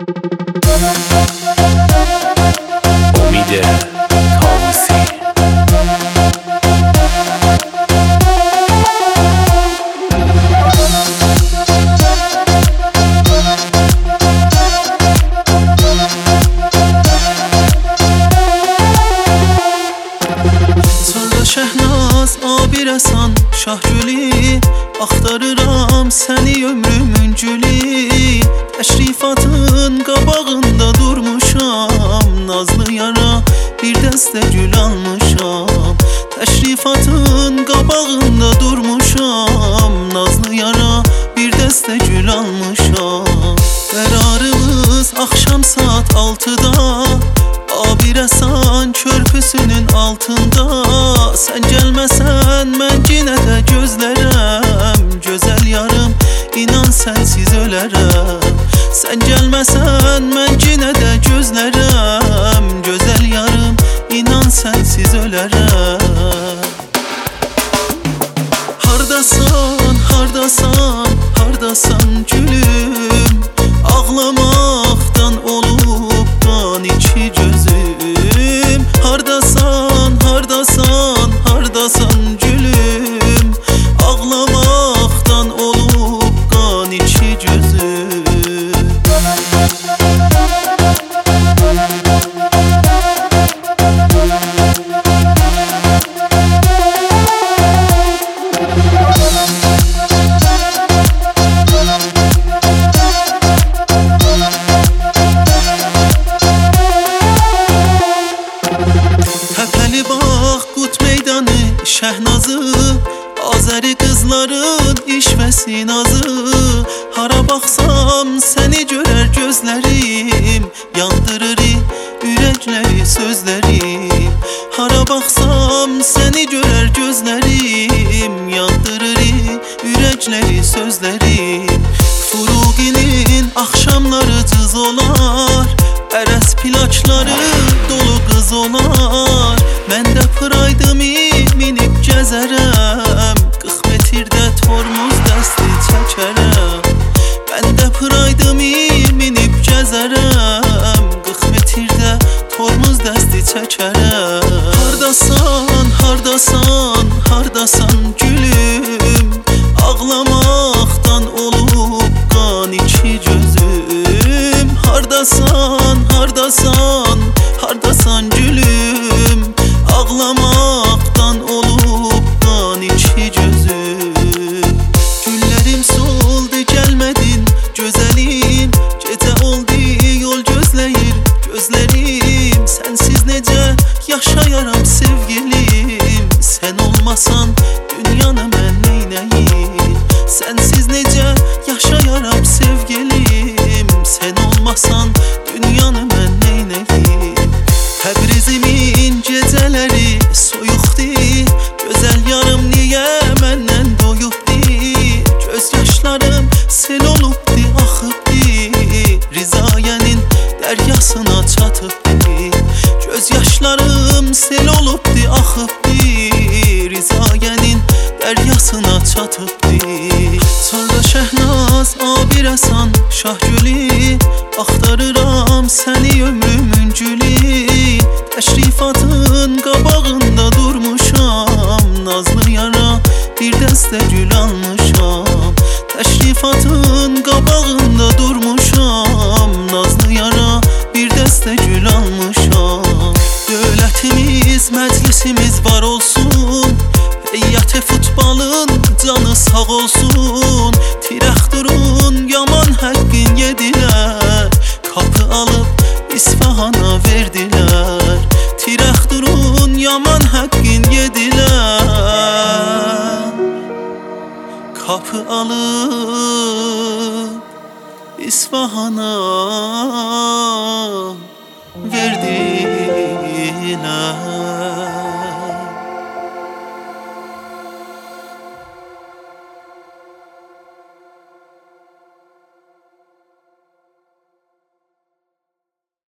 امید طاووسی. Şəhnaz abi rəsan Şahgülü axtarıram səni ömrümün gülü. Təşrifatın qabağında durmuşam, nazlı yara bir dəstə gül almışam. Təşrifatın qabağında durmuşam, nazlı yara bir dəstə gül almışam. Qərarımız axşam saat 6-da abi rəsan körpüsünün altında. Sən gəlməsən mən yenə də gözlərəm, gözəl yarım inan sənsiz ölərəm. Sən gəlməsən mən yenə də gözlərəm, gözəl yarım inan sənsiz ölərəm. Hardasan, hardasan, hardasan gülüm, ağlamaqdan olub qan iki gözüm. Hardasan, hardasan, hardasan gülüm, ağlamaqdan olub qan iki gözüm. Şəhnazı, Azəri qızların işvəsi nazı. Hara baxsam səni görər gözlərim, yandırır ürəkləri sözlərim. Hara baxsam səni görər gözlərim, yandırır ürəkləri sözlərim. Furuqinin axşamları cız olar, ərəs plakları dolu qız olar. Mən də pıraydımı minib gəzərəm, 40 metrdə tormuz dəsti çəkərəm. Mən də pıraydımı minib gəzərəm, 40 metrdə tormuz dəsti çəkərəm. Hardasan, hardasan, hardasan gülüm, ağlamaqdan olub qan iki gözüm. Hardasan, hardasan, hardasan gülüm, ağlamaqdan olub qan iki gözüm. Günlərim soldu gəlmədin gözəlim, gecə oldu yol gözləyir gözlərim. Sənsiz necə yaşayaram sevgilim, sən olmasan dünyanı mən neynəyim. Sənsiz necə yaşayaram sevgilim, sən olmasan dünyanı mən neynəyim. Təbrizimin gecələri soyuqdur, gözəl yarım niyə məndən doyubdur. Göz yaşlarım sel olubdur, axıbdır, Rizayənin dəryasına çatıbdır. Göz yaşlarım sel olubdur, axıbdır, Rizayənin dəryasına çatıbdır. Sonra Şəhnaz abi rəsan Şahgülü axtarıram səni ömrümün gülü. Təşrifatın qabağında durmuşam, nazlı yara bir dəstə gül almışam. Təşrifatın qabağında durmuşam, nazlı yara bir dəstə gül almışam. Dövlətimiz, məclisimiz var olsun, heyəti futbolun canı sağ olsun. Tirəxturun yaman həqqin yedilər, kapı alıb İsfahana verdilər. Tirəxturun yaman həqqin yedilər, kapı alıb İsfahana verdilər.